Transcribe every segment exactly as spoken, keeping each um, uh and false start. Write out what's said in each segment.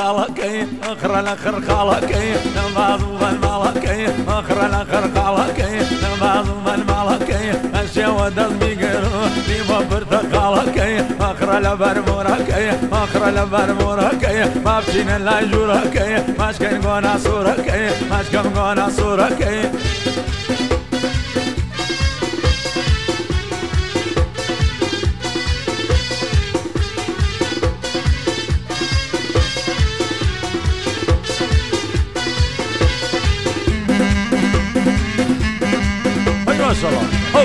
خالكي اخر الاخر خالكي نماز بالمالكي اخر الاخر خالكي نماز بالمالكي الشيوة دمي قرو ديما برتقالكي اخر البرموركي اخر البرموركي ما بشين لا يجوركي ماشكن قونا صوركي ماشكن قونا صوركي ما شاء الله هو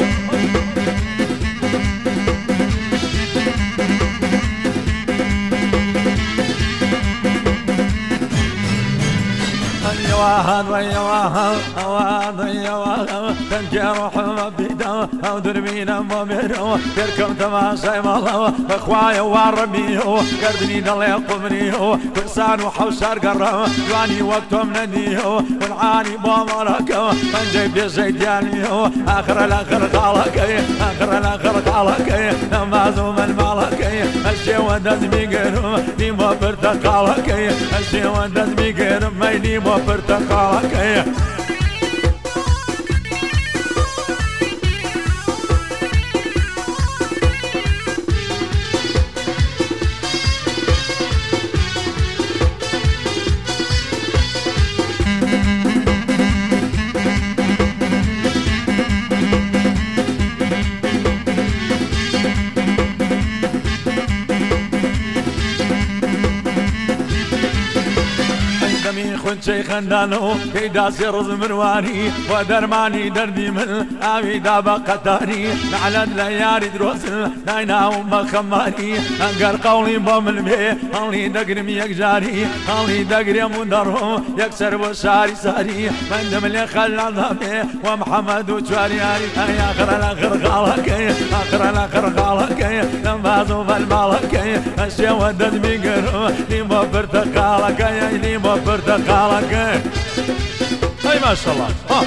يا واحد ويا واحد واحد يا واحد تنجي روح مبيدا او دربينا مبيدا تركب تماشي مالو اخوايا وربيو قردني ضل يقبريو كرسان وحوشار قرم جواني وقتهم نديو والعاني بامركو تنجي بيزي دياليو اخر الاخر خالكي اخر الاخر خالكي نمازو من مالكي الشي ودد بيقرم ديما برتقالكي الشي ودد بيقرم ما ديما برتقالكي خن شيخ خندانو كيدا سيرز مرواني ودرماني دردي من آوي دابا قطاري نعلن لياري دروسل ناينا ومخماني انقر قولي بمن بي انلي دقرم يكجاري انلي دقرم ودرهم يكسر وشاري ساري من دم اللي خلال ضمي ومحمد وشواري يا اخر الاخر خالكي اخر الاخر خالكي نمازو بالمالكي الشي ودد بيقرو ليما برتقالكي ليما برتقالكي اي ما شاء الله ها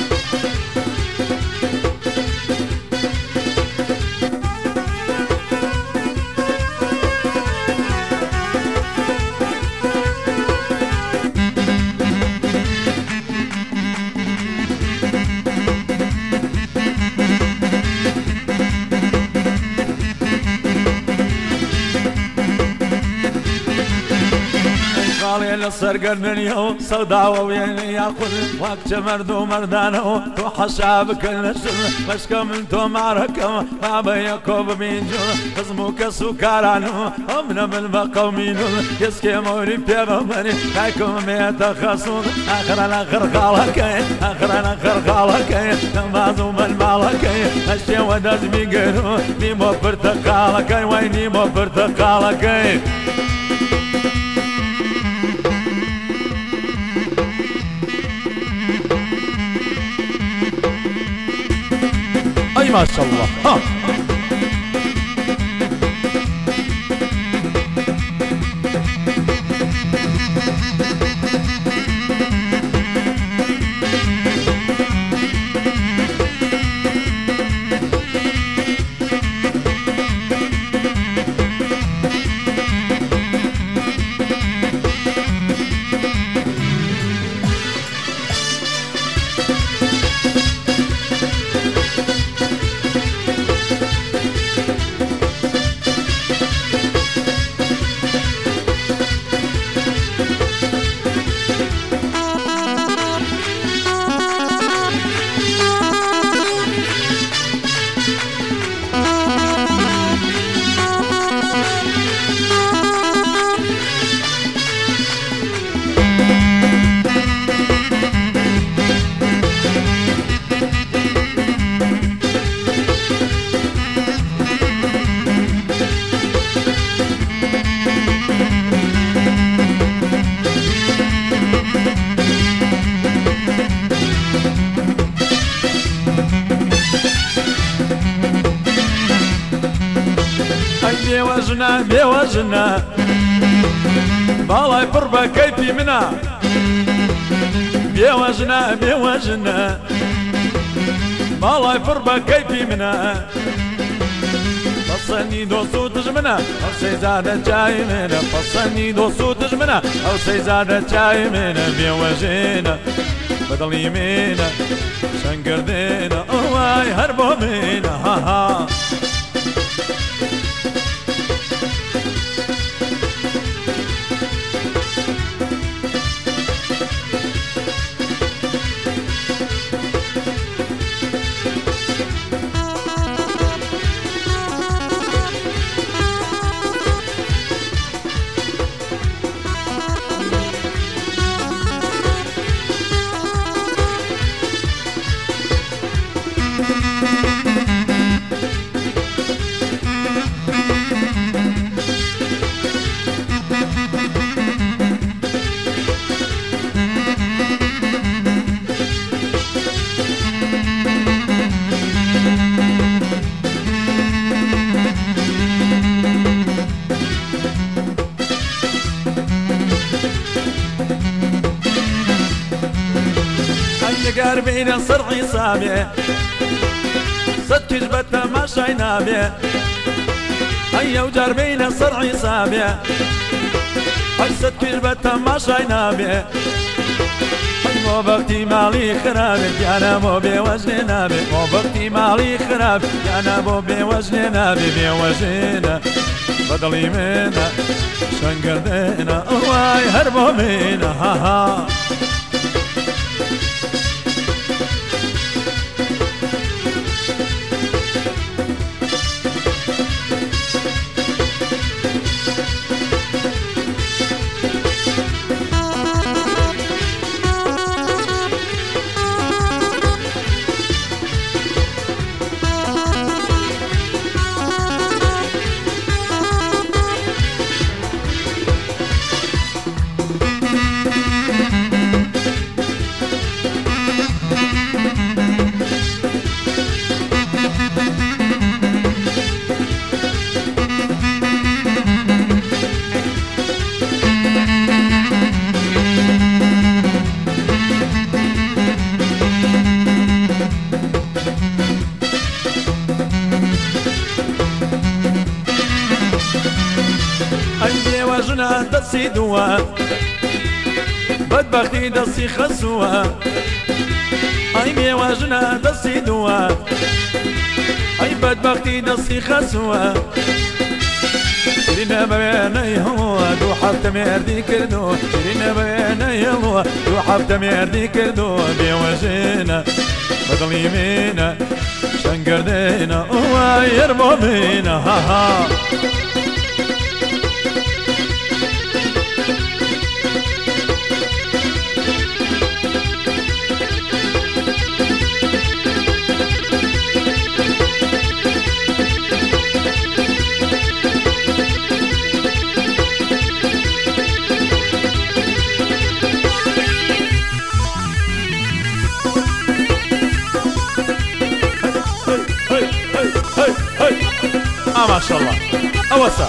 للصرقر اليوم صداوة وين ياخذ وقت مردو مردانو وحشاب كل السن مش كملتو معركة ما بيكوب بينجو خزموك سكرانو امنا بالبقى ومينو يسكي موري بيغمري تايكم ميتا خصوص اخر الاخر خالكي اخر الاخر خالكي نمازو بالمالكي الشي ودد بيقرو نيمو برتقالكي وينيمو برتقالكي ما شاء الله ها بوزنا بوزنا بالاي بربا كيفي منا بوزنا بوزنا بالاي بربا كيفي منا فصلني دوسو دجمنا او سيزادة جاي منا فصلني دوسو دجمنا او سيزادة جاي منا بيوجينا بدل يمينا شنقردينا اواي هربو مينا ها ها قربين صرعي صابي صدق جبت ما شاينا بي هيا وجربين صرعي صابي هاي صدق جبت ما شاينا بي مو بغتي مالي خراب انا مو بوجهنا بي مو بغتي مالي خراب انا مو بوجهنا بي بوجهنا بدل يمنا شنقردينا واي هربوا منا ها ها وجنا دسي دوا بدبختي دسي خسوا اي وجنا دسي دوا اي بدبختي دسي خسوا شرينا بيني هو دو حبت مردي كردو شرينا بيني هو دو حبت مردي كردو بوجنا بدل يمينا شنقردينا هو يرمو بينا ها ها آه ما شاء الله أوسع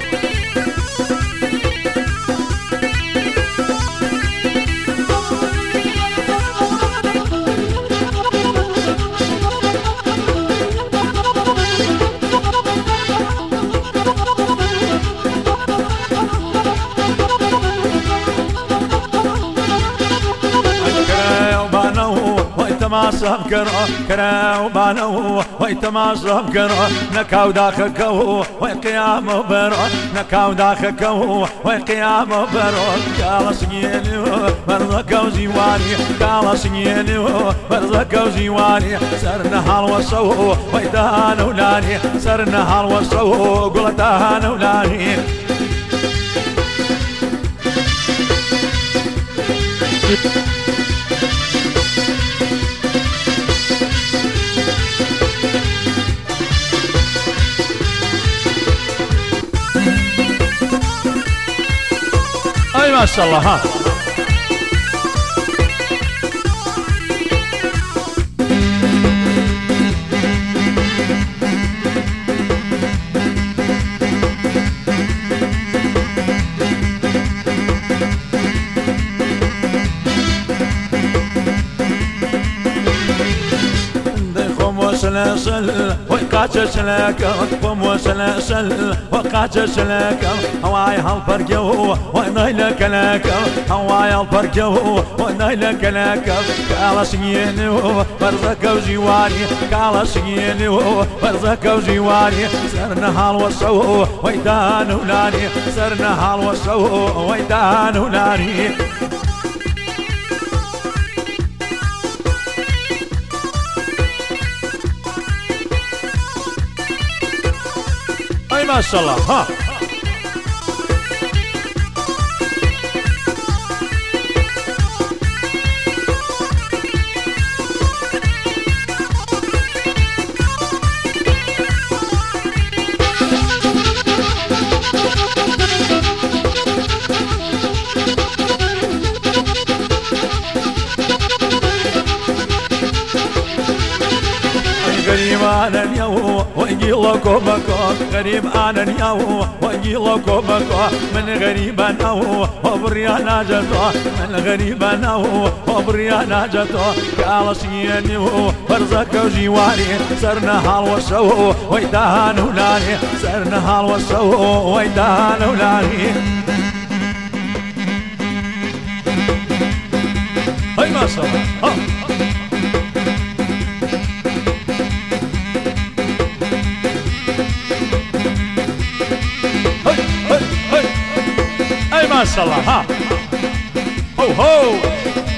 تماشا بكرو كراو بانو وي تماشا بكرو نكاو داخكو وي قيام برو نكاو داخكو وي قيام برو قال سنيني مرزكو جيواني قال سنيني مرزكو جيواني سرنا هالوصو وي دهانو لاني سرنا هالوصو قول دهانو لاني اي ما شاء الله ها سلاسل ويقال وقاتش لك وموسلسل وقاتش لك هواي هالفرقو ونايلك لك هواي هالفرقو ونايلك لك قال سينو برزك وجواري قال سينو برزك وجواري سرنا هالوصو ويدان ولاني سرنا هالوصو ويدان ولاني ما شاء الله ها غريب أنا اليوم ويجيلكم بكو غريب أنا اليوم ويجيلكم بكو من غريب أنا وبريانا جتو من غريب أنا وبريانا جتو قال سيني برزك وجواري سرنا هالوسو ويدان ولاني سرنا هالوسو ويدان ولاني هاي ما شاء الله ما شاء الله ها هو هو